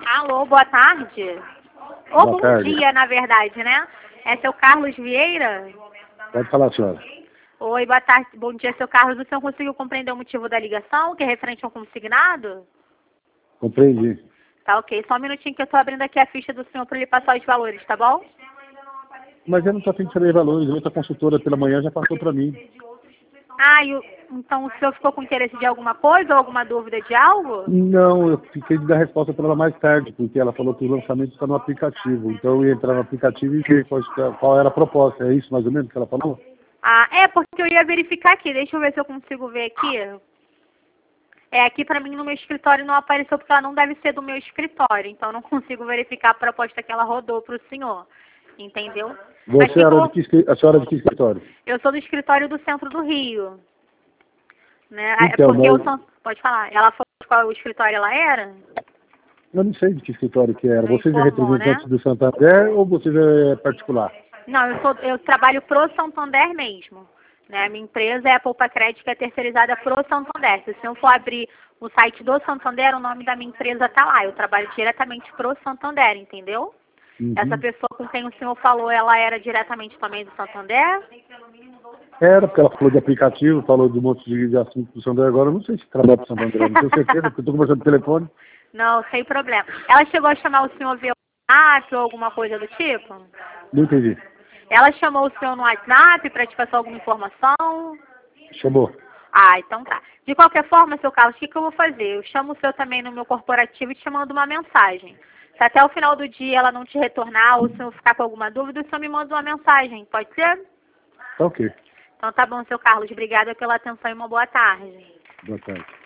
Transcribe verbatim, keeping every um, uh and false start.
Alô, boa tarde. Ou Boa bom tarde. dia, na verdade, né? É seu Carlos Vieira? Pode falar, senhora. Oi, boa tarde. Bom dia, seu Carlos. O senhor conseguiu compreender o motivo da ligação, que é referente ao consignado? Compreendi. Tá ok. Só um minutinho que eu tô abrindo aqui a ficha do senhor para ele passar os valores, tá bom? Mas eu não estou afim de saber valores. Outra consultora pela manhã já passou para mim. Ah, e o... então o senhor ficou com interesse de alguma coisa ou alguma dúvida de algo? Não, eu fiquei de dar resposta para ela mais tarde, porque ela falou que o lançamento está no aplicativo. Então eu ia entrar no aplicativo e ver qual, qual era a proposta. É isso mais ou menos que ela falou? Ah, é porque eu ia verificar aqui. Deixa eu ver se eu consigo ver aqui. É, aqui pra mim no meu escritório não apareceu porque ela não deve ser do meu escritório. Então eu não consigo verificar a proposta que ela rodou pro senhor. Entendeu? Mas Você era ficou... de que, escri- a senhora é de que escritório? Eu sou do escritório do centro do Rio. Né? É Então, porque eu mas sou... Pode falar. Ela falou de qual escritório ela era? eu não sei de que escritório que era. Não Vocês é informou, né? representante do Santander ou vocês é particular? Não, eu, sou, eu trabalho pro Santander mesmo. Né? A minha empresa é a Poupa Crédito, que é terceirizada pro Santander. Se o senhor for abrir o site do Santander, o nome da minha empresa tá lá. Eu trabalho diretamente pro Santander, entendeu? Uhum. Essa pessoa com quem o senhor falou, ela era diretamente também do Santander? Era, porque ela falou de aplicativo, falou de um monte de, de assunto do Santander. Agora eu não sei se trabalha para o Santander, não tenho certeza, porque eu estou conversando no telefone. Não, sem problema. Ela chegou a chamar o senhor via WhatsApp ou alguma coisa do tipo? Não entendi. Ela chamou o senhor no WhatsApp para te passar alguma informação? Chamou. Ah, então tá. De qualquer forma, seu Carlos, o que, que eu vou fazer? Eu chamo o seu também no meu corporativo e te mando uma mensagem. Se até o final do dia ela não te retornar ou se eu ficar com alguma dúvida, o senhor me manda uma mensagem, pode ser? Tá ok. Então tá bom, seu Carlos. Obrigada pela atenção e uma boa tarde. Boa tarde.